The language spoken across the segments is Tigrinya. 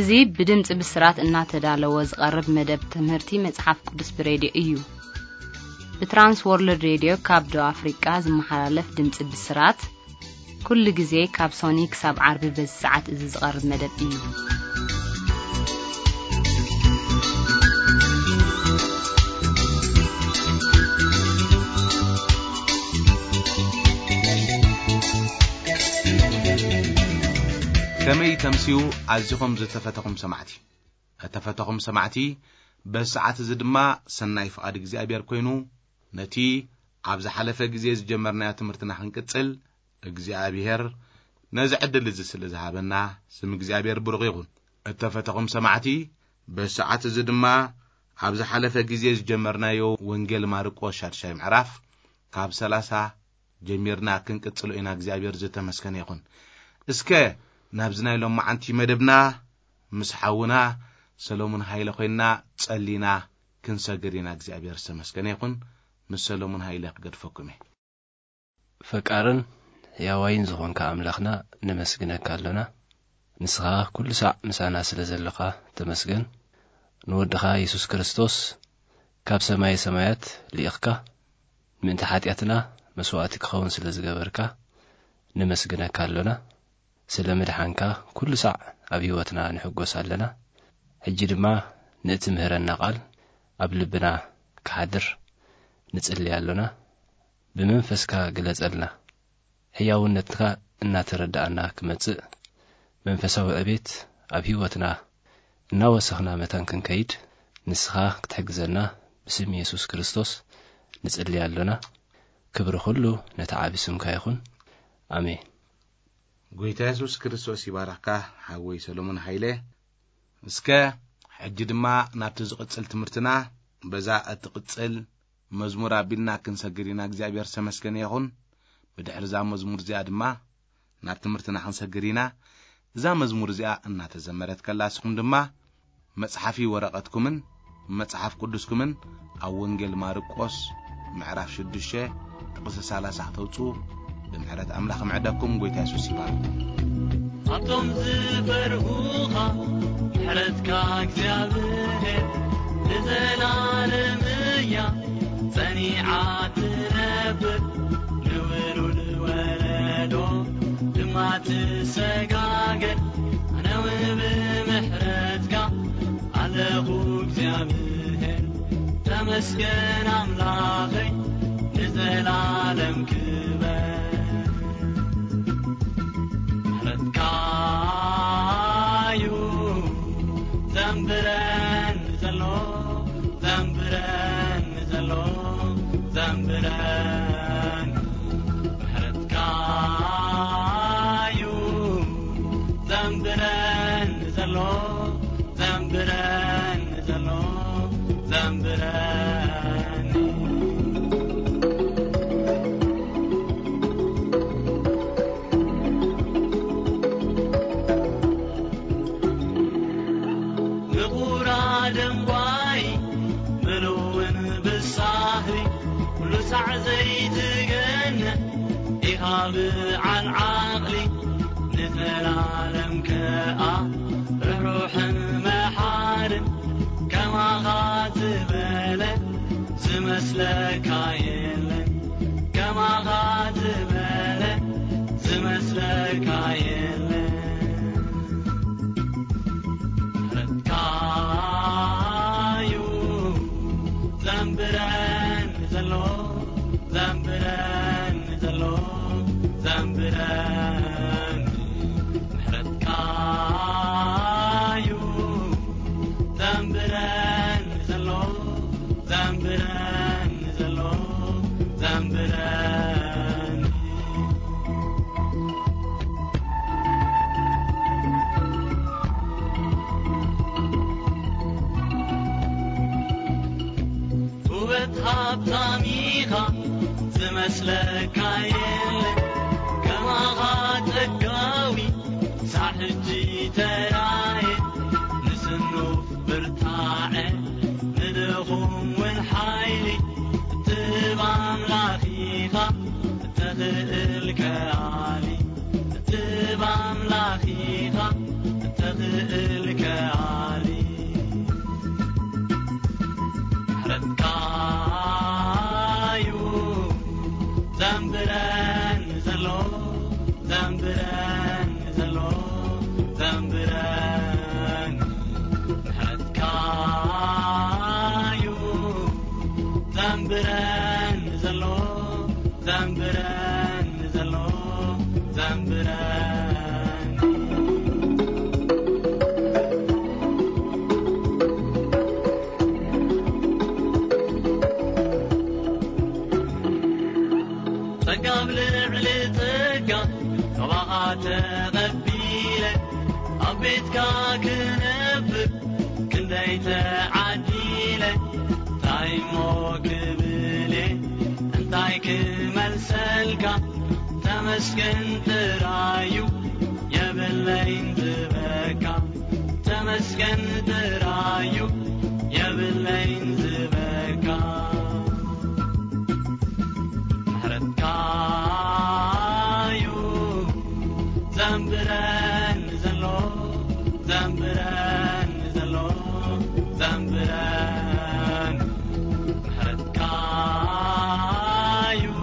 እዙي بدمጽ بسرات እናተዳለወ ዝቀርብ መደብ ትምህርቲ መጽሐፍ ቅዱስ ብሬዲዮ እዩ በትራንስ ወርልድ ሬዲዮ ካብ ዶ አፍሪካ ዝመሓላለፍ ድምጽ ብስራት ኩሉ ጊዜ ካብ ሶኒክ ሳብ ዓርብ በሰዓት እዚ ዝቀርብ መደብ እዩ كمي تمسيو عزيكم زتفتكم سمعتي اتفتكم سمعتي بساعات زدما سناي فقاد እግዚአብሔር ኮይኑ ነቲ ኣብዛ ሓለፈ ግዜ ዝጀመርና ትምህርትና ክንቀጽል እግዚአብሔር ነዚ ዕድል ዝስለ ዝሃበና ስም እግዚአብሔር ብሩኽ ይሁን اتفتكم سمعتي بساعات زدما ኣብዛ ሓለፈ ግዜ ዝጀመርናዮ ወንጌል ማርቆስ ሻድሻይ ምዕራፍ ካብ 30 ጀሚርና ክንቀጽሉ ኢና እግዚአብሔር ዝተመስገነ ይሁን እስከ ናብዝና ኢሎም ማዓንቲ መደብና ምስሓውና ሰሎሞን ሃይለ ኮይና ጸሊና ክንሰግድና እግዚአብሔር ዝተመስገነ ይሁን ምስ ሰሎሞን ሃይለ ክገድፈኩም ፈቃርን ያዋይን ዝኾንካ አምላኽና ንመስግነካ ኣለና ንስኻ ኩሉ ሰዓት ምሳና ስለ ዘለኻ ተመስገን ንወድኻ ኢየሱስ ክርስቶስ ካብ ሰማይ ሰማያት ሊእኽካ ምንተ ኃጢአትና መስዋዕት ክኸውን ስለ ዝገበርካ ንመስግነካ ኣለና ስለ መድሓንካ ኩሉ ሰዓት ኣብ ህይወትና ንሕጎስ ኣለና ሕጂ ድማ ነቲ ምህረና ቃል ኣብ ልብና ክሓድር ንጽልይ ኣለና ብመንፈስካ ግለጸልና ሕያውነትካ እናተረዳእና ክመጽእ መንፈሳዊ ዕቤት ኣብ ህይወትና እናወሰኽና መታን ክንከይድ ንስኻ ክትሕግዘና ብስም ኢየሱስ ክርስቶስ ንጽልይ ኣለና ክብሪ ሁሉ ነቲ ዓቢ ስምካ ይኹን አሜን ጎይታ ኢየሱስ ክርስቶስ ይባረካ ሓወይ ሰሎሞን ሃይለ እስከ ሕጂ ድማ ናብቲ ዝቕጽል ትምህርትና በዛ እትቕጽል መዝሙር አቢልና ክንሰግድና እግዚአብሔር ተመስገነ ይሁን ብድሕሪ ዛ መዝሙር እዚኣ ድማ ናብ ትምህርትና ክንሰግድና እዛ መዝሙር እዚኣ እናተዘመረት ከላስኩም ድማ መጽሐፊ ወረቐትኩምን መጽሐፍ ቅዱስኩምን ኣብ ወንጌል ማርቆስ ምዕራፍ 6 ጥቅስ 30 ተውጹ بمحرات أملاخ معدكم قويت يسوس يبارك أطم زفرهوها حرتك أكزيابهر لزلالمية صنيعات ربر نورو الولدو لما تسقاقر أنا وبمحرتك على أكزيابهر تمسكن أملاخي لزلالم كبر زنبران زلو زنبران زلو زنبران حرتكايو زنبران زلو زنبران زلو زنبران عن عقلي نزل عالم كأ روح محار كما غاتب لك زمسلك عيلك كما غاتب لك زمسلك عيلك ردكايو زنبران زلو زنبران زلو زنبران محرتكايو زنبران زلو زنبران زلو زنبران وبتحب طميخة زمسلك عيلك كما غاتقاوي ساحجي تراي نسنوف برتاعي ندخم والحايلي تبام لاخيخة تغلك عالي تبام لاخيخة تغلك مسلكا طبعات غبيلة أبيتك كنبر كنديت عديلة تايمو كبلي انتاي كملسلكا تمسكن ترايو يبلين زبكا تمسكن ترايو يبلين زبكا محرتكايو زنبرن زلو زنبرن زلو زنبرن محرتكايو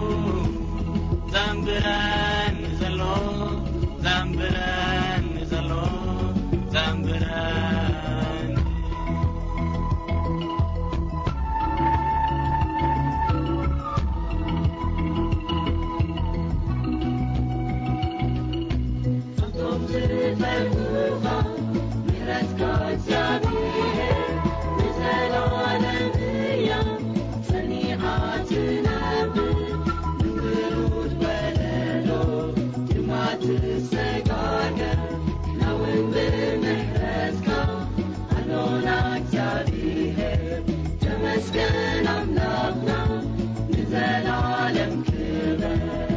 زنبرن زلو زنبرن زلو زنبرن أطوف تفرقوها مهرتك زابيه مثل عالمية صنيعات نبي من ورود بلدو جمعة السقاقة نوم بمهرتك علونا زابيه تمسكن أملاقنا مثل عالم كبير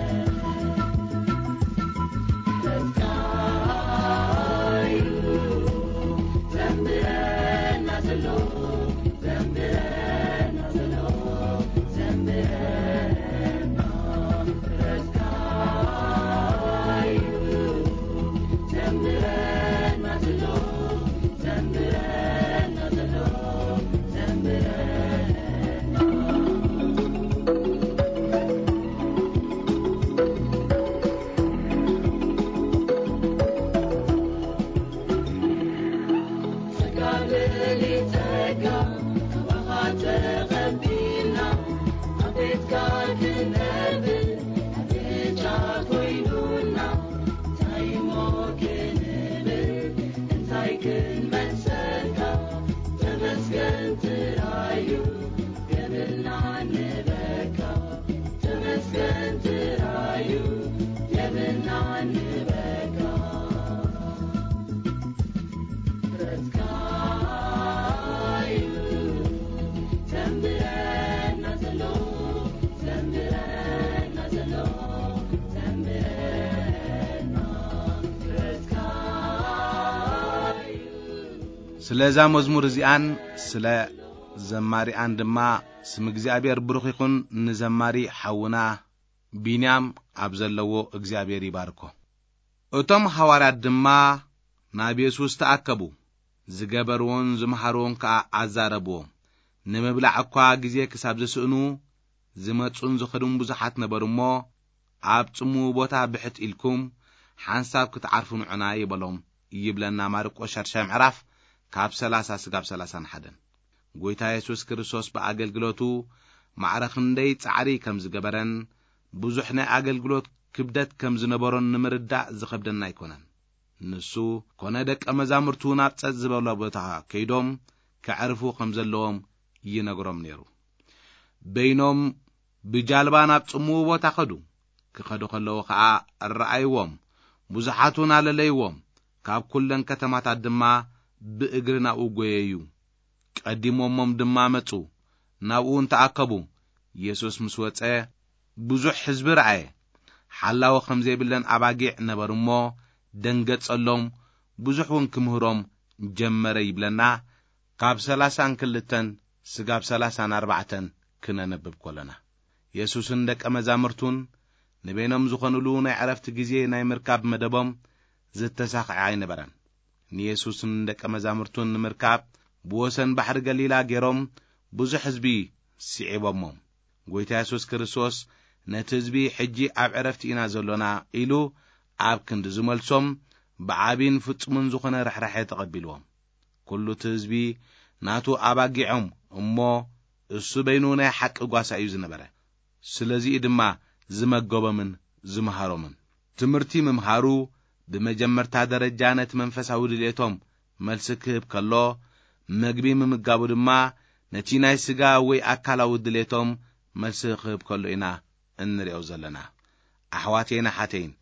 ስለዛ መዝሙር እዚአን ስለ ዘማሪአን ድማ ስም እግዚአብሔር ብሩኽ ይኹን ንዘማሪ ሐውና ቢንያም ኣብዘለዎ እግዚአብሔር ይባርኮ። እቶም ሐዋርያት ድማ ናብ ኢየሱስ ተኣከቡ ዝገበርዎን ዝመሃርዎን ከዓ ኣዛረብዎም። ንምብላዕ እኳ ግዜ ክሳብ ዝስእኑ ዝመጹን ዝኸዱን ብዙሓት ነበሩሞ ኣብ ጽሙእ ቦታ ብሕት ኢልኩም ሓንሳብ ክትዓርፉ ንዑና ይበሎም ይብለና ማርቆስ 6 ምዕራፍ ካብ 30 ስጋብ 31 ጎይታ ኢየሱስ ክርስቶስ በአገልግሎቱ ማዕረኽንደይ ጻዕሪ ከም ዝገበረን ብዙሕ ናይ አገልግሎት ክብደት ከም ዝነበሮን ንምርዳእ ዝኸብደና ኣይኮነን። ንሱ ኮነ ደቀ መዛሙርቱ ናብ ጸጥ ዝበለ ቦታ ከይዶም ክዕርፉ ከም ዘለዎም ይነግሮም ነይሩ። በይኖም ብጃልባ ናብ ጽሙእ ቦታ ኸዱ። ክኸዱ ከለዉ ከዓ ረኣይዎም ብዙሓቱን ኣለለይዎም። ካብ ኩለን ከተማታት ድማ ብእግሪ ናብኡ ጐየዩ። ቀዲሞሞም ድማ መጹ፣ ናብኡን ተኣከቡ። ኢየሱስ ምስ ወፀ ብዙሕ ሕዝቢ ረአየ። ሓላዊ ከም ዘይብለን ኣባጊዕ ነበሩሞ ደንገጸሎም፣ ብዙሕ እውን ክምህሮም ጀመረ ይብለና ካብ 32 ስጋብ 34 ክነነብብ ኮለና። ኢየሱስን ደቀ መዛሙርቱን ንበይኖም ዝኾኑሉ ናይ ዕረፍቲ ግዜ ናይ ምርካብ መደቦም ዝተሳኽዐ ኣይነበረን። ንኢየሱስን ደቀ መዛሙርቱን ንምርካብ ብወሰን ባሕሪ ገሊላ ገይሮም ብዙሕ ሕዝቢ ሲዒቦሞም። ጎይታ ኢየሱስ ክርስቶስ ነቲ ሕዝቢ ሕጂ ኣብ ዕረፍቲ ኢና ዘሎና ኢሉ ኣብ ክንዲ ዝመልሶም ብዓቢን ፍጹምን ዝኾነ ርሕራሕ ተቐቢልዎም። ኩሉ እቲ ሕዝቢ ናቱ ኣባጊዖም እሞ እሱ በይኑ ናይ ሓቂ ጓሳ እዩ ዝነበረ። ስለዚ ድማ ዝመገቦምን ዝመሃሮምን ትምህርቲ ምምሃሩ ብመጀመርታ ደረጃ ነቲ መንፈሳዊ ድሌቶም መልሲ ክህብ ከሎ፣ መግቢ ምምጋቡ ድማ ነቲ ናይ ስጋ ወይ ኣካላዊ ድሌቶም መልሲ ክህብ ከሎ ኢና እንሪኦ ዘለና። ኣሕዋቴና ሓተይን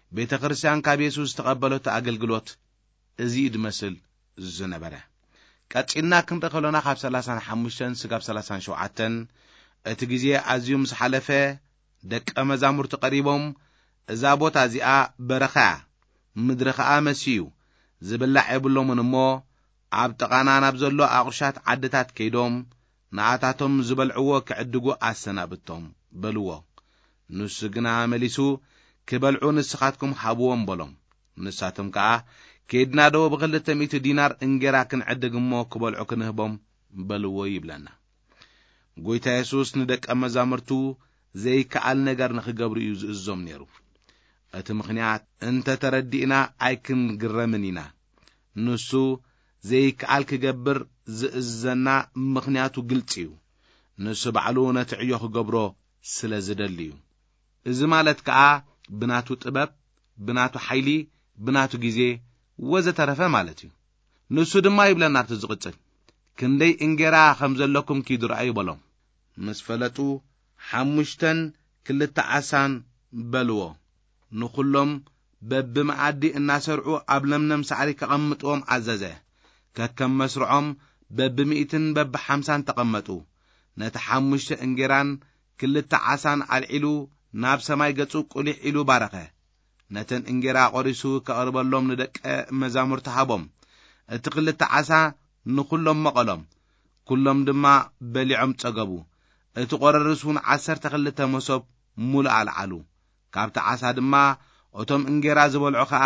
ቤተ ክርስቲያን ካብ ኢየሱስ ተቀበሎት አገልግሎት እዚ ድመስል ዝነበረ ቀጭና ክንተኸለና ካብ 35 ስጋብ 37 እቲ ግዜ ኣዝዩ ምስ ሓለፈ ደቀ መዛሙርቱ ቀሪቦም እዛ ቦታ እዚኣ በረኻ ምድሪ ኸኣ መሲዩ ዝብላዕ የብሎምን እሞ ኣብ ጥቓና ናብ ዘሎ ኣቑሻት ዓድታት ከይዶም ንኣታቶም ዝበልዕዎ ክዕድጉ ኣሰናብቶም በልዎ ንሱ ግና መሊሱ ክበልዑ ንስኻትኩም ሓብዎም በሎም ንሳቶም ከዓ ከይድና ዶ ብ200 ዲናር እንጌራ ክንዕድግ እሞ ክበልዑ ክንህቦም በልዎ ይብለና ጐይታ ኢየሱስ ንደቀ መዛሙርቱ ዘይከኣል ነገር ንኽገብሩ እዩ ዝእዞም ነይሩ እቲ ምኽንያት እንተ ተረዲእና ኣይክንግረምን ኢና ንሱ ዘይከኣል ክገብር ዝእዘና ምኽንያቱ ግልጽ እዩ ንሱ ባዕሉ ነቲ ዕዮ ክገብሮ ስለ ዝደሊ እዩ እዚ ማለት ከዓ ብናቱ ጥበብ ብናቱ ሓይሊ ብናቱ ግዜ ወዘተረፈ ማለት እዩ ንሱ ድማ ይብለና ኣብቲ ዝቕጽል ክንደይ እንጌራ ከም ዘለኩም ኪድርአዩ በሎም ምስ ፈለጡ 5 2 ዓሳን በልዎ ንኹሎም በብመዓዲ እናሰርዑ ኣብ ለምለም ሳዕሪ ከቐምጥዎም ኣዘዘ ከከም መስርዖም በብ100 በብ50 ተቐመጡ ነቲ 5 እንጌራን 2 ዓሳን አልዒሉ ናብ ሰማይ ገጹ ቁሊሕ ኢሉ ባረኸ ነተን እንጌራ ቆሪሱ ከቕርበሎም ንደቀ መዛሙርቱ ሃቦም እቲ 2 ዓሳ ንኹሎም መቐሎም ኩሎም ድማ በሊዖም ጸገቡ እቲ ቆረርሱን 12 መሶብ ሙሉእ አልዓሉ ካብቲ ዓሳ ድማ እቶም እንጌራ ዝበልዑ ከዓ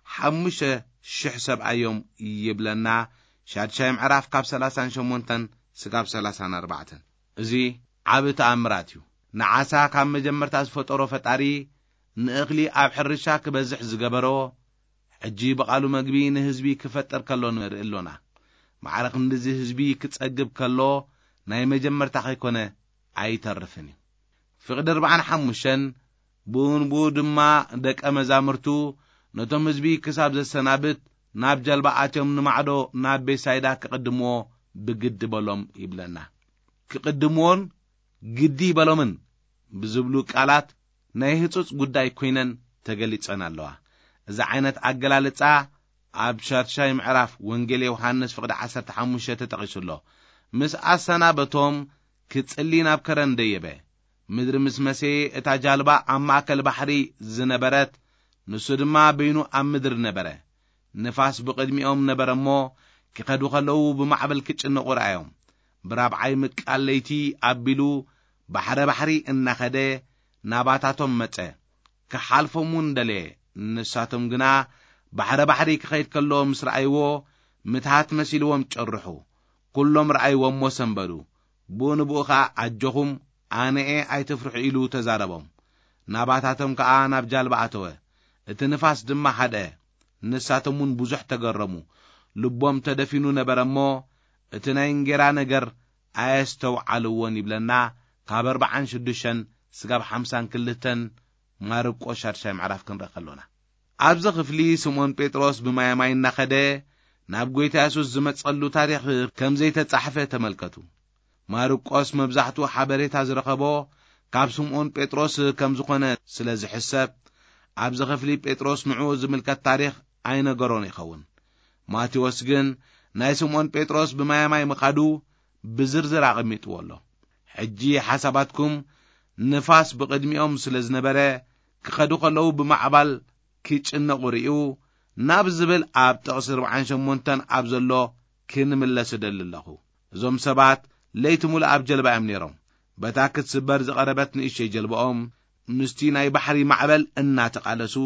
5,000 ሰብኣዮም ይብለና ሻድሻይ ምዕራፍ ካብ 38 ስጋብ 34 እዚ ዓብ ተኣምራት እዩ ንዓሳ ካብ መጀመርታ ዝፈጠሮ ፈጣሪ ንእኽሊ ኣብ ሕርሻ ክበዝሕ ዝገበሮ ሕጂ በቓሉ መግቢ ንህዝቢ ክፈጠር ከሎ ንርኢ ኣሎና ማዕረኽ እንደዚ ህዝቢ ክጸግብ ከሎ ናይ መጀመርታ ኸይኮነ ኣይተርፍን እዩ ፍቕዲ 45 ብኡንቡ ድማ ደቀ መዛሙርቱ ነቶም ህዝቢ ክሳብ ዘሰናብት ናብ ጀልባ ኣትዮም ንማዕዶ ናብ ቤሳይዳ ክቅድምዎ ብግዲ በሎም ይብለና ክቅድምዎን ግዲ በሎምን ብዝብሉ ቃላት ናይ ህጹጽ ጉዳይ ኮይነን ተገሊጸን ኣለዋ እዚ ዓይነት ኣገላልጻ ኣብ ሻድሻይ ምዕራፍ ወንጌል ዮሐንስ ፍቕዲ 15 ተጠቒሱሎ ምስ ኣሰናበቶም ክጽሊ ናብ ከረን ደየበ ምድሪ ምስ መሴ እታ ጃልባ ኣብ ማእከል ባሕሪ ዝነበረት ንሱ ድማ በይኑ ኣብ ምድሪ ነበረ ንፋስ ብቕድሚኦም ነበረ እሞ ክኸዱ ከለዉ ብማዕበል ክጭነቑ ረኣዮም ብራብዓይ ምቃል ለይቲ ኣቢሉ ባሕሪ እናኸደ ናባታቶም መጸ ክሓልፎምን ደለየ ንሳቶም ግና ባሕሪ ክኸይድ ከሎ ምስ ረኣይዎ ምትሃት መሲልዎም ጨርሑ ኩሎም ረኣይዎም ሰንበዱ ብኡንብኡ ከዓ ኣጆኹም ኣነኤ ኣይትፍርሑ ኢሉ ተዛረቦም ናባታቶም ከዓ ናብ ጃልባ ኣተወ እቲ ንፋስ ድማ ሓደ ንሳቶምን ብዙሕ ተገረሙ ልቦም ተደፊኑ ነበረ እሞ እቲ ናይ እንጌራ ነገር ኣየስተውዓልዎን ይብለና ካብ 46 ስጋብ 52 ማርቆስ ሻድሻይ ምዕራፍ ክንርኢ ከሎና ኣብዚ ክፍሊ ስምዖን ጴጥሮስ ብማያማይ እናኸደ ናብ ጐይታ ኢየሱስ ዝመጸሉ ታሪኽ ከም ዘይተጻሕፈ ተመልከቱ ማርቆስ መብዛሕቱ ሓበሬታ ዝረኸቦ ካብ ስምዖን ጴጥሮስ ከም ዝኾነ ስለ ዝሕሰብ ኣብዚ ክፍሊ ጴጥሮስ ንዑ ዝምልከት ታሪኽ ኣይነገሮን ይኸውን ማቴዎስ ግን ናይ ስምዖን ጴጥሮስ ብማያማይ ምኻዱ ብዝርዝር ኣቐሚጥዎ ኣሎ ሕጂ ሓሳባትኩም ንፋስ ብቕድሚኦም ስለ ዝነበረ ክኸዱ ከለዉ ብማዕባል ክጭነቑ ርኢዩ ናብ ዝብል ኣብ ጥቕሲ 48 ኣብ ዘሎ ክንምለስ ደሊ ኣለኹ እዞም ሰባት ለይቲ ሙሉእ ኣብ ጀልባ እዮም ነይሮም በታ ክትስበር ዝቐረበት ንእሽተይ ጀልባኦም ምስቲ ናይ ባሕሪ ማዕበል እናተቃለሱ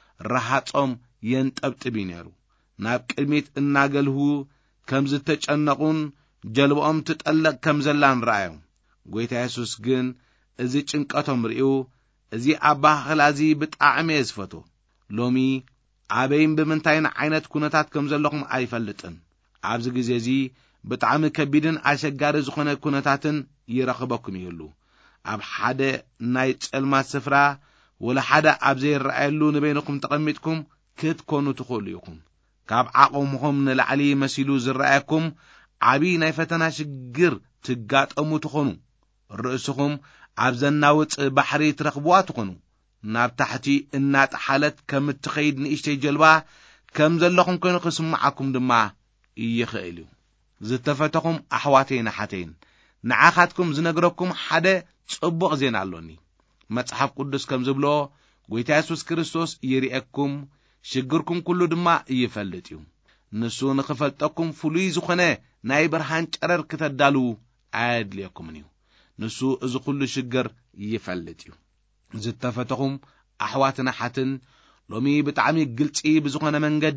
ረሃጾም የንጠብጥብ ነይሩ ናብ ቅድሚት እናገልሁ ከም ዝተጨነቁን ጀልባኦም ትጠለቕ ከም ዘላን ረኣዮም ጐይታ ኢየሱስ ግን እዚ ጭንቀቶም ርኢዩ እዚ ኣባኽላዚ ብጣዕሚ ዝፈቶ ሎሚ ኣበይን ብምንታይን ዓይነት ኩነታት ከም ዘለኹም ኣይፈልጥን ኣብዚ ግዜ እዚ ብጣዕሚ ከቢድን ኣሸጋሪ ዝኾነ ኩነታትን ይረኽበኩም ይህሉ ኣብ ሓደ ናይ ጸልማት ስፍራ ወላ ሓደ ኣብ ዘይረኣየሉ ንበይንኩም ተቐሚጥኩም ክትኮኑ ትኽእሉ ኢኹም ካብ ዓቕምኹም ንላዕሊ መሲሉ ዝረኣየኩም ዓብይ ናይ ፈተና ሽግር ትጋጠሙ ትኾኑ ርእስኹም ኣብ ዘናውፅ ባሕሪ ትረኽብዋ ትኾኑ ናብ ታሕቲ እናጥሓለት ከም እትኸይድ ንእሽተይ ጀልባ ከም ዘለኹም ኮይኑ ክስምዓኩም ድማ ይኽእል እዩ። ዝተፈተኹም ኣሕዋተይን ኣሓተይን ንዓኻትኩም ዝነግረኩም ሓደ ጽቡቕ ዜና ኣሎኒ። መጽሓፍ ቅዱስ ከም ዝብሎ ጐይታ ኢየሱስ ክርስቶስ ይርኤኩም፣ ሽግርኩም ኩሉ ድማ ይፈልጥ እዩ። ንሱ ንኽፈልጠኩም ፍሉይ ዝኾነ ናይ ብርሃን ጨረር ክተዳሉ ኣየድልየኩምን እዩ። ንሱ እዚ ኩሉ ሽግር ይፈልጥ እዩ። ዝተፈተኹም ኣሕዋትን ኣሓትን ሎሚ ብጣዕሚ ግልጺ ብዝኾነ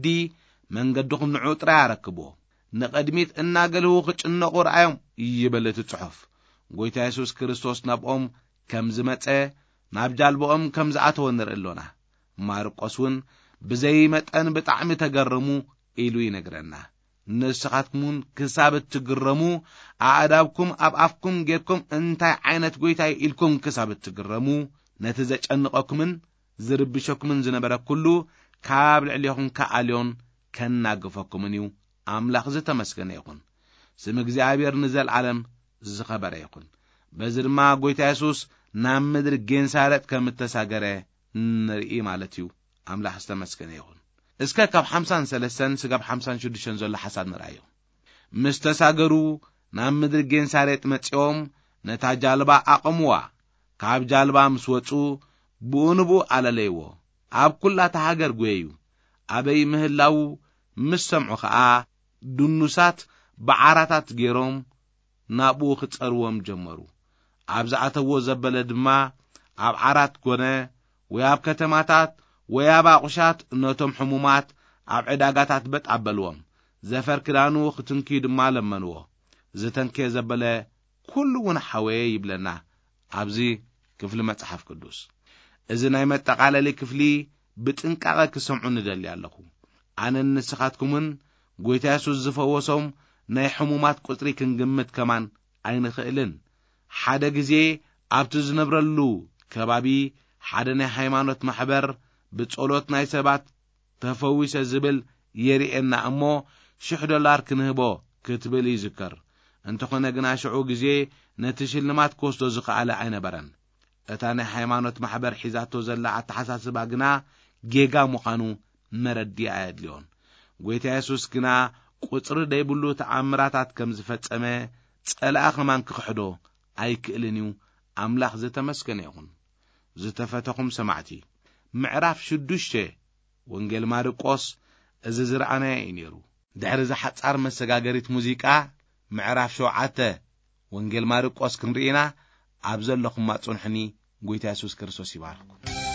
መንገዲኹም ንዑ ጥራይ ኣረክብዎ። ንቐድሚት እናገለዉ ክጭነቑ ረኣዮም ይብል እቲ ጽሑፍ። ጐይታ ኢየሱስ ክርስቶስ ናብኦም ከም ዝመጸ ናብ ጃልቦኦም ከም ዝኣተወ ንርኢ ኣሎና። ማርቆስ እውን ብዘይ መጠን ብጣዕሚ ተገረሙ ኢሉ ይነግረና። ንስኻትኩምን ክሳብ እትግረሙ ኣእዳብኩም ኣብ ኣፍኩም ጌርኩም እንታይ ዓይነት ጐይታ ኢልኩም ክሳብ እትግረሙ ነቲ ዘጨንቐኩምን ዝርብሸኩምን ዝነበረ ኩሉ ካብ ልዕሊኹም ከኣልዮን ከናግፈኩምን እዩ። ኣምላኽ ዝተመስገነ ይኹን። ስም እግዚኣብሔር ንዘለዓለም ዝኸበረ ይኹን። በዚ ድማ ጐይታ ኢየሱስ ናብ ምድሪ ጌንሳሬጥ ከም እተሳገረ ንርኢ ማለት እዩ። ኣምላኽ ዝተመስገነ ይኹን። እስከ ካብ 53 ስጋብ 56 ዘሎ ሓሳብ ንርአዮ። ምስ ተሳገሩ ናብ ምድሪ ጌንሳሬጥ መጺኦም ነታ ጃልባ ኣቐምዋ። ካብ ጃልባ ምስ ወጹ ብኡንብኡ ኣለለይዎ። ኣብ ኩላታ ሃገር ጐየዩ። ኣበይ ምህላው ምስ ሰምዑ ኸዓ ድኑሳት ብዓራታት ገይሮም ናብኡ ክጸርዎም ጀመሩ። ኣብ ዝኣተዎ ዘበለ ድማ ኣብ ዓራት ኮነ ወይ ኣብ ከተማታት ወይ ኣብ ኣቑሻት ነቶም ሕሙማት ኣብ ዕዳጋታት በጣበልዎም። ዘፈር ክዳኑ ክትንኪ ድማ ለመንዎ። ዝተንከየ ዘበለ ኩሉ እውን ሓወየ ይብለና ኣብዚ ክፍሊ መጽሓፍ ቅዱስ። እዚ ናይ መጠቓለሊ ክፍሊ ብጥንቃቐ ክሰምዑ ንደሊ ኣለኹ። ኣነ ንስኻትኩምን ጐይታ ኢየሱስ ዝፈወሶም ናይ ሕሙማት ቁጽሪ ክንግምት ከማን ኣይንኽእልን። ሓደ ጊዜ ኣብቲ ዝነብረሉ ከባቢ ሓደ ናይ ሃይማኖት ማሕበር ብጸሎት ናይ ሰባት ተፈዊሰ ዝብል የሪኤና እሞ $1,000 ክንህቦ ክትብል ይዝከር። እንተኾነ ግና ሽዑ ጊዜ ነቲ ሽልማት ክወስዶ ዝኸኣለ ኣይነበረን። እታ ናይ ሃይማኖት ማሕበር ሒዛቶ ዘላ ኣተሓሳስባ ግና ጌጋ ምዃኑ መረዲኣ የድልዮን። ጐይታ ኢየሱስ ግና ቁጽሪ ደይብሉ ተኣምራታት ከም ዝፈጸመ ጸላኣ ኸማን ክኽሕዶ ኣይክእልን እዩ። ኣምላኽ ዝተመስገነ ይኹን። ዝተፈተኹም ሰማዕቲ ምዕራፍ 6 ወንጌል ማርቆስ እዚ ዝረኣናዮ እዩ ነይሩ። ድሕሪ ዝሓጻር መሰጋገሪት ሙዚቃ ምዕራፍ 7 ወንጌል ማርቆስ ክንርኢና ኣብ ዘለኹም ማጽንሕኒ ጐይታ ኢየሱስ ክርስቶስ ይባርክ።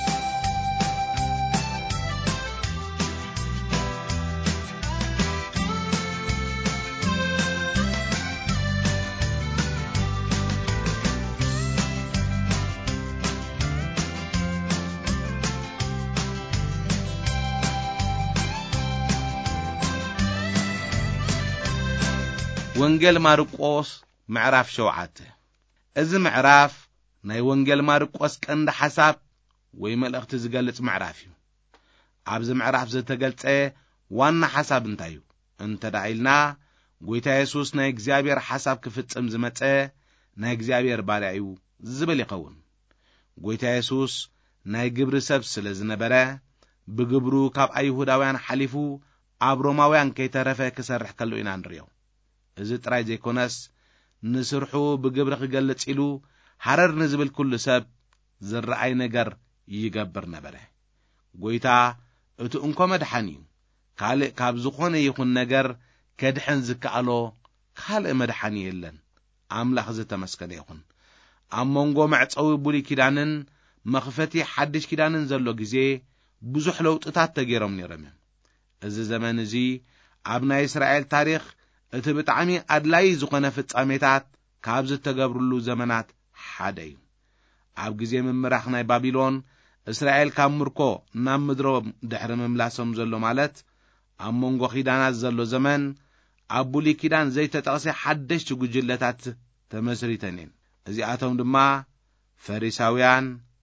ወንጌል ማርቆስ ምዕራፍ 7 እዚ ምዕራፍ ናይ ወንጌል ማርቆስ ቀንዲ ሓሳብ ወይ መልእኽቲ ዝገልጽ ምዕራፍ እዩ። ኣብዚ ምዕራፍ ዝተገልጸ ዋና ሓሳብ እንታይ እዩ እንተዳኢልና ጐይታ ኢየሱስ ናይ እግዚአብሔር ሓሳብ ክፍጽም ዝመጸ ናይ እግዚአብሔር ባሪያ እዩ ዝብል ይኸውን። ጐይታ ኢየሱስ ናይ ግብሪ ሰብ ስለ ዝነበረ ብግብሩ ካብ ኣይሁዳውያን ሓሊፉ ኣብ ሮማውያን ከይተረፈ ክሰርሕ ከሎ ኢና ንሪኦ። እዚ ጥራይ ዘይኮነስ ንስርሑ ብግብሪ ክገልጽ ኢሉ ሓረር ንዝብል ኩሉ ሰብ ዝረአይ ነገር ይገብር ነበረ። ጐይታ እቲ እንኮ መድሓን እዩ። ካልእ ካብ ዝኾነ ይኹን ነገር ከድሕን ዝከኣሎ ካልእ መድሓን የለን። ኣምላኽ ዝተመስገነ ይኹን። ኣብ መንጎ መዕፀዊ ብሉይ ኪዳንን መኽፈቲ ሓድሽ ኪዳንን ዘሎ ጊዜ ብዙሕ ለውጥታት ተገይሮም ነይሮም። እዚ ዘመን እዚ ኣብ ናይ እስራኤል ታሪኽ እቲ ብጣዕሚ ኣድላይ ዝኾነ ፍጻሜታት ካብ ዝተገብሩሉ ዘመናት ሓደ እዩ። ኣብ ጊዜ ምምራኽ ናይ ባቢሎን እስራኤል ካብ ምርኮ ናብ ምድሮም ድሕሪ ምምላሶም ዘሎ ማለት ኣብ መንጎ ኪዳናት ዘሎ ዘመን ኣብ ብሉይ ኪዳን ዘይተጠቕሰ ሓደሽቲ ጉጅለታት ተመስሪተን እየን። እዚኣቶም ድማ ፈሪሳውያን፣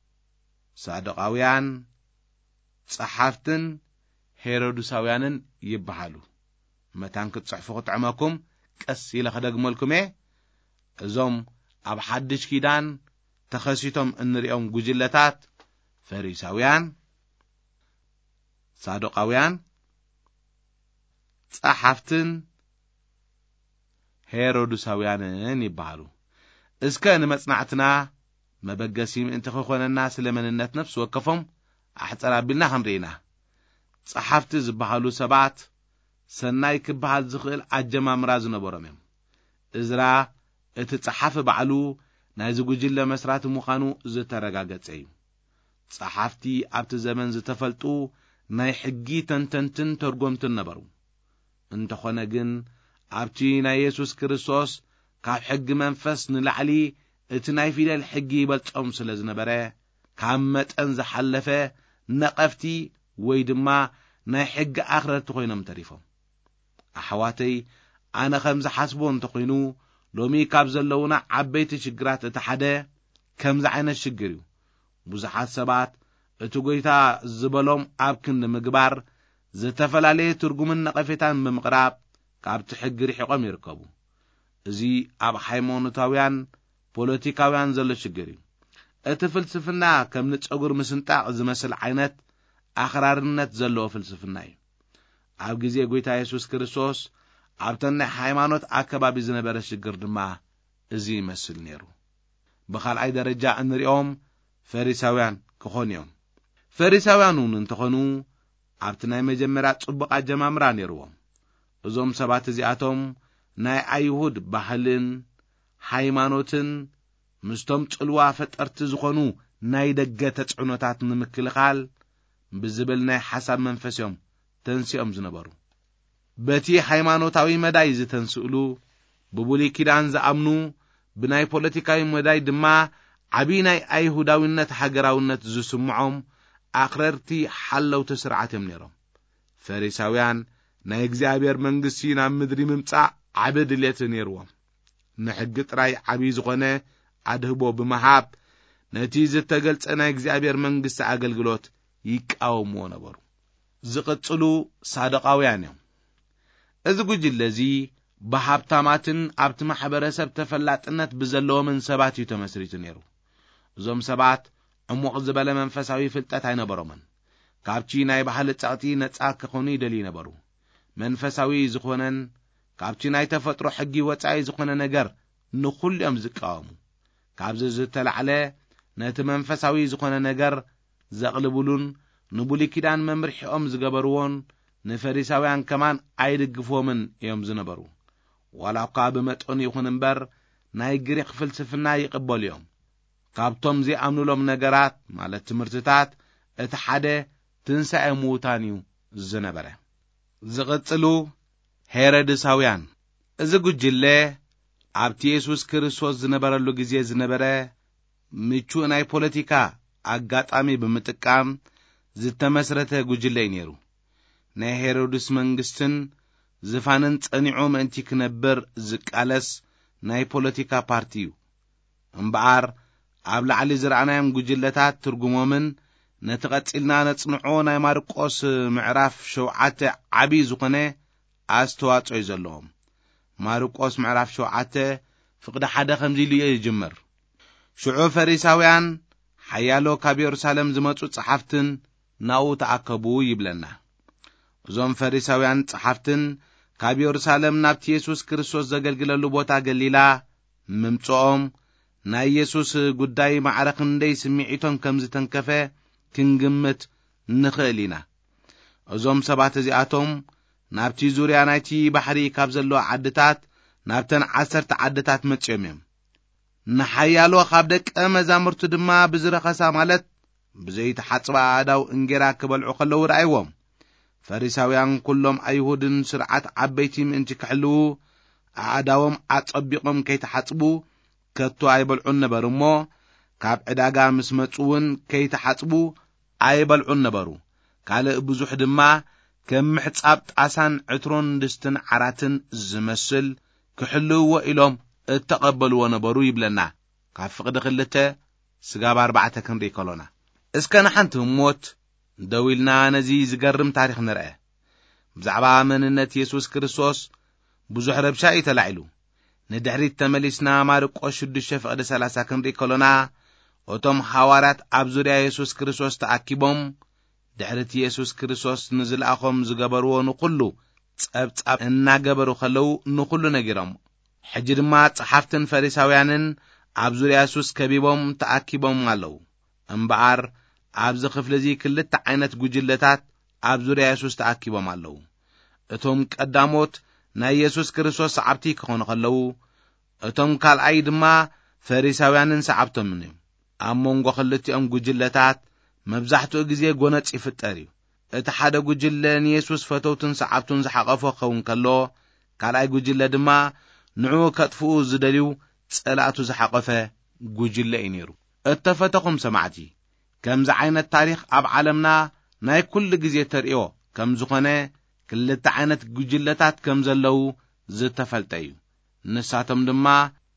ሳዱቃውያን፣ ጸሓፍትን ሄሮድሳውያንን ይበሃሉ። መታን ክትጽሕፉ ክትዕመኩም ቀስ ኢለ ኸደግመልኩም እዞም ኣብ ሓድሽ ኪዳን ተኸሲቶም እንሪኦም ጉጅለታት ፈሪሳውያን ሳዱቃውያን ጸሐፍትን ሄሮድሳውያንን ይባሉ እስከ ንመጽናዕትና መበገሲ ምእንቲ ኾነና ስለ መንነት ነፍስ ወከፎም ኣሕጸራቢልና ኸንሪና ጸሐፍቲ ዝበሃሉ ሰባት ሰናይ ክበሃል ዝኽእል ኣጀማምራ ዝነበሮም እዮም እዝራ እቲ ጸሓፊ ባዕሉ ናይ ዝጉጅለ መስራት ምዃኑ ዝተረጋገጸ እዩ ጸሐፍቲ ኣብቲ ዘመን ዝተፈልጡ ናይ ሕጊ ተንተንትን ተርጎምትን ነበሩ እንተኾነ ግን ኣብቲ ናይ ኢየሱስ ክርስቶስ ካብ ሕጊ መንፈስ ንላዕሊ እቲ ናይ ፊደል ሕጊ ይበልጾም ስለ ዝነበረ ካብ መጠን ዝሓለፈ ነቐፍቲ ወይ ድማ ናይ ሕጊ ኣኽረርቲ ኮይኖም ተሪፎም ኣሕዋተይ ኣነ ከም ዝሓስቦ እንተኾይኑ ሎሚ ካብ ዘለውና ዓበይቲ ሽግራት እቲ ሓደ ከምዚ ዓይነት ሽግር እዩ ብዙሓት ሰባት እቲ ጎይታ ዝበሎም ኣብ ክንዲ ምግባር ዝተፈላለየ ትርጉምን ነቐፌታን ብምቕራብ ካብቲ ሕጊ ርሒቖም ይርከቡ እዚ ኣብ ሃይማኖታውያን ፖለቲካውያን ዘሎ ሽግር እዩ እቲ ፍልስፍና ከም ንጸጉር ምስንጣቅ ዝመስል ዓይነት ኣኽራርነት ዘለዎ ፍልስፍና እዩ ኣብ ግዜ ጎይታ ኢየሱስ ክርስቶስ ኣብተን ናይ ሃይማኖት ኣከባቢ ዝነበረ ሽግር ድማ እዚ ይመስል ነይሩ ብኻልኣይ ደረጃ እንሪኦም ፈሪሳውያን ክኾኑ እዮም ፈሪሳውያን እንተኾኑ ኣብቲ ናይ መጀመርያ ጽቡቕ ኣጀማምራ ነይርዎም እዞም ሰባት እዚኣቶም ናይ ኣይሁድ ባህልን ሃይማኖትን ምስቶም ጽልዋ ፈጠርቲ ዝኾኑ ናይ ደገ ተጽዕኖታት ንምክልኻል ብዝብል ናይ ሓሳብ መንፈስ እዮም ተንሲኦም ዝነበሩ በቲ ሃይማኖታዊ መዳይ ዝተንስእሉ ብብሉይ ኪዳን ዝኣምኑ ብናይ ፖለቲካዊ መዳይ ድማ ዓብይ ናይ ኣይሁዳዊነት ሃገራውነት ዝስምዖም ኣኽረርቲ ሓለውቲ ስርዓት እዮም ነይሮም ፈሪሳውያን ናይ እግዚአብሔር መንግስቲ ናብ ምድሪ ምምጻእ ዓብይ ድሌት ነይርዎም ንሕጊ ጥራይ ዓብይ ዝኾነ ኣድህቦ ብምሃብ ነቲ ዝተገልጸ ናይ እግዚአብሔር መንግስቲ ኣገልግሎት ይቃወምዎ ነበሩ ዝቕጽሉ ሳዱቃውያን እዮም እዚ ጉጅለ እዚ ብሃብታማትን ኣብቲ ማሕበረሰብ ተፈላጥነት ብዘለዎምን ሰባት እዩ ተመስሪቱ ነይሩ እዞም ሰባት ዕሙቕ ዝበለ መንፈሳዊ ፍልጠት ኣይነበሮምን ካብቲ ናይ ባህሊ ጸቕጢ ነጻ ክኾኑ ይደልዩ ነበሩ መንፈሳዊ ዝኾነን ካብቲ ናይ ተፈጥሮ ሕጊ ወጻኢ ዝኾነ ነገር ንኹሎም ዝቃወሙ ካብዚ ዝተላዕለ ነቲ መንፈሳዊ ዝኾነ ነገር ዘቕልብሉን ንብሉይ ኪዳን መምርሒኦም ዝገበርዎን ንፈሪሳውያን ከማን ኣይድግፎምን እዮም ዝነበሩ ዋላ እኳ ብመጠኑ ይኹን እምበር ናይ ግሪክ ፍልስፍና ይቕበሉ እዮም ካብቶም ዝኣምኑሎም ነገራት ማለት ትምህርትታት እቲ ሓደ ትንሣኤ ሙታን እዩ ዝነበረ ዝቕጽሉ ሄሮድሳውያን እዚ ጉጅለ ኣብቲ ኢየሱስ ክርስቶስ ዝነበረሉ ግዜ ዝነበረ ምቹእ ናይ ፖለቲካ ኣጋጣሚ ብምጥቃም ዝተመስረተ ጉጅለ ነይሩ ናይ ሄሮድስ መንግስትን ዝፋንን ጸኒዑ ምእንቲ ክነብር ዝቃለስ ናይ ፖለቲካ ፓርቲ እዩ እምበኣር ኣብ ላዕሊ ዝረኣናዮም ጉጅለታት ትርጉሞምን ነቲ ቀጺልና ነጽንዖ ናይ ማርቆስ ምዕራፍ 7 ዓብይ ዝኾነ ኣስተዋጽኦ ዘለዎም ማርቆስ ምዕራፍ 7 ፍቕዲ 1 ከምዚ ኢሉ ይጅምር ሽዑ ፈሪሳውያን ሓያሎ ካብ ኢየሩሳሌም ዝመጹ ጸሐፍትን ናኡ ተኣከቡ ይብለና እዞም ፈሪሳውያን ጸሐፍትን ካብ ኢየሩሳሌም ናብቲ ኢየሱስ ክርስቶስ ዘገልግለሉ ቦታ ገሊላ ምምጽኦም ናይ ኢየሱስ ጉዳይ ማዕረኽ እንደይ ስምዒቶም ከም ዝተንከፈ ክንግምት ንኽእል ኢና እዞም ሰባት እዚኣቶም ናብቲ ዙርያ ናይቲ ባሕሪ ካብ ዘለዎ ዓድታት ናብተን 10 ዓድታት መጽኦም እዮም ንሓያሎ ካብ ደቀ መዛሙርቱ ድማ ብዝረኸሳ ማለት ብዘይተሓጽባ ኣዳው እንጌራ ክበልዑ ከለዉ ረኣይዎም ፈሪሳውያን ኩሎም ኣይሁድን ስርዓት ዓበይቲ ምእንቲ ክሕልዉ ኣዳዎም ኣጸቢቖም ከይተሓጽቡ ከቶ ኣይበልዑን ነበሩ እሞ ካብ ዕዳጋ ምስ መጹውን ከይተሓጽቡ ኣይበልዑን ነበሩ ካልእ ብዙሕ ድማ ከም ምሕጻብ ጣሳን ዕትሮን ድስትን ዓራትን ዝመስል ክሕልውዎ ኢሎም እተቐበልዎ ነበሩ ይብለና ካብ ፍቕዲ 2 ስጋብ 4 ክንርኢ ከሎና እስከ ንሓንቲ ሞት ደዊልና ነዚ ዝገርም ታሪኽ ንርአ ብዛዕባ መንነት ኢየሱስ ክርስቶስ ብዙሕ ረብሻ ይተላዒሉ ንድሕሪት ተመሊስና ማርቆስ 6:30 ክንርኢ ከሎና እቶም ሐዋርያት ኣብ ዙርያ ኢየሱስ ክርስቶስ ተኣኪቦም ድሕረት ኢየሱስ ክርስቶስ ንዝለኣኾም ዝገበርዎ ንኹሉ ጸብጻብ እናገበሩ ከለዉ ንኹሉ ነጊሮም። ሕጂ ድማ ጸሓፍትን ፈሪሳውያንን ኣብ ዙርያ ኢየሱስ ከቢቦም ተኣኪቦም ኣለዉ። እምበኣር ኣብዚ ክፍሊ እዚ ክልተ ዓይነት ጉጅለታት ኣብ ዙርያ ኢየሱስ ተኣኪቦም ኣለዉ። እቶም ቀዳሞት ናይ ኢየሱስ ክርስቶስ ሰዓብቲ ክኾኑ ከለዉ፣ እቶም ካልኣይ ድማ ፈሪሳውያንን ሰዓብቶምን እዮም። ኣብ መንጎ ክልቲኦም ጉጅለታት መብዛሕትኡ ግዜ ጎነጽ ይፍጠር እዩ። እቲ ሓደ ጉጅለ ንኢየሱስ ፈተውትን ሰዓብቱን ዝሓቐፎ ክኸውን ከሎ፣ ካልኣይ ጉጅለ ድማ ንዑ ከጥፍኡ ዝደልዩ ጸላእቱ ዝሓቐፈ ጉጅለ እዩ ነይሩ። እተፈተኹም ሰማዕቲ፣ ከምዚ ዓይነት ታሪኽ ኣብ ዓለምና ናይ ኩሉ ግዜ ተርእዮ ከም ዝኾነ ክልተ ዓይነት ጉጅለታት ከም ዘለዉ ዝተፈልጠ እዩ። ንሳቶም ድማ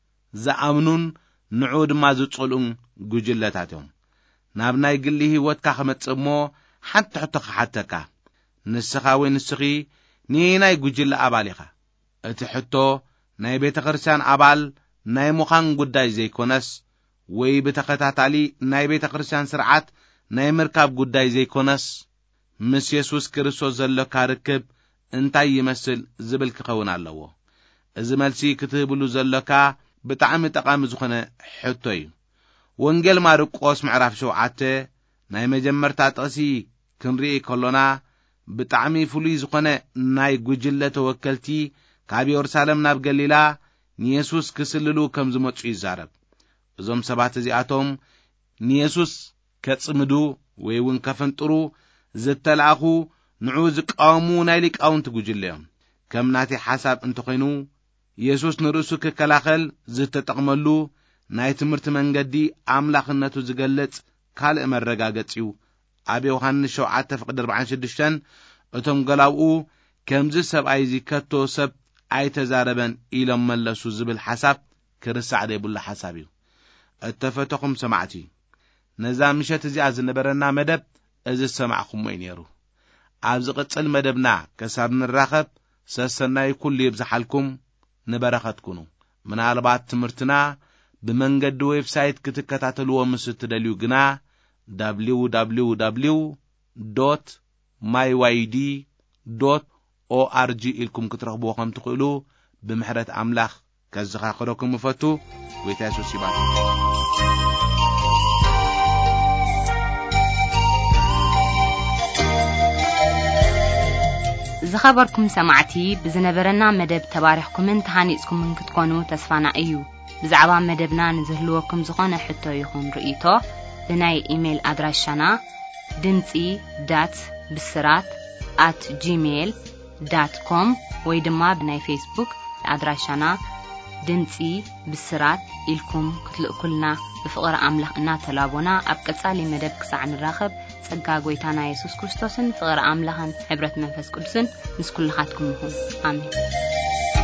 ዝኣምኑን ንዑ ድማ ዝጸልኡን ጉጅለታት እዮም። ናብ ናይ ግሊ ህይወትካ ኸመጽእ እሞ ሓንቲ ሕቶ ክሓተካ፣ ንስኻ ወይ ንስኺ ናይ ጉጅለ ኣባል ኢኻ? እቲ ሕቶ ናይ ቤተ ክርስቲያን ኣባል ናይ ምዃን ጉዳይ ዘይኮነስ ወይ ብተኸታታሊ ናይ ቤተ ክርስቲያን ስርዓት ናይ ምርካብ ጉዳይ ዘይኮነስ ምስ ኢየሱስ ክርስቶስ ዘለካ ርክብ እንታይ ይመስል ዝብል ክኸውን ኣለዎ። እዚ መልሲ ክትህብሉ ዘለካ ብጣዕሚ ጠቃሚ ዝኾነ ሕቶ እዩ። ወንጌል ማርቆስ ምዕራፍ 7 ናይ መጀመርታ ጥቕሲ ክንርኢ ከሎና ብጣዕሚ ፍሉይ ዝኾነ ናይ ጉጅለ ተወከልቲ ካብ ኢየሩሳሌም ናብ ገሊላ ንኢየሱስ ክስልሉ ከም ዝመጹ ይዛረብ። እዞም ሰባት እዚኣቶም ንኢየሱስ ከጽምዱ ወይ እውን ከፈንጥሩ ዝተላኣኹ ንዑ ዝቃወሙ ናይ ሊቃውንቲ ጉጅለ እዮም። ከም ናቲ ሓሳብ እንተኾይኑ ኢየሱስ ንርእሱ ክከላኸል ዝተጠቕመሉ ናይ ትምህርቲ መንገዲ ኣምላኽነቱ ዝገልጽ ካልእ መረጋገጺኡ ኣብ ዮሐንስ 7:46 እቶም ገላብኡ ከምዚ ሰብኣይ እዚ ከቶ ሰብ ኣይተዛረበን ኢሎም መለሱ ዝብል ሓሳብ ክርሳዕ ዘይብሉ ሓሳብ እዩ። እተፈተኹም ሰማዕቲ፣ ነዛ ምሸት እዚኣ ዝነበረና መደብ እዚ ሰማዕኹም ወይ ነይሩ። ኣብ ዝቕጽል መደብና ከሳብ ንራኸብ ሰሰናይ ኩሉ ይብዛሓልኩም ንበረኸትኩኑ። ምናልባት ትምህርትና ብመንገዲ ዌብሳይት ክትከታተልዎ ምስ ትደልዩ ግና www.myyd.org ኢልኩም ክትረኽብዎ ከም ትኽእሉ ብምሕረት ኣምላኽ ከዘኻኽረኩም እፈቱ። ጌታ ኢየሱስ ይባርክ። ዝኸበርኩም ሰማዕቲ ብዝነበረና መደብ ተባሪኽኩምን ተሃኒጽኩምን ክትኮኑ ተስፋና እዩ። ብዛዕባ መደብና ንዝህልወኩም ዝኾነ ሕቶ ይኹን ርእይቶ ብናይ ኢሜል ኣድራሻና ድምፂ.ብስራት@gmail.com ወይ ድማ ብናይ ፌስቡክ ኣድራሻና ድምፂ ብስራት ኢልኩም ክትልእኩልና ብፍቕሪ ኣምላኽ እናተላቦና ኣብ ቀጻሊ መደብ ክሳዕ ንራኸብ ጸጋ ጎይታና ኢየሱስ ክርስቶስን ፍቕሪ ኣምላኽን ሕብረት መንፈስ ቅዱስን ምስ ኩልኻትኩም ይኹን። ኣሜን።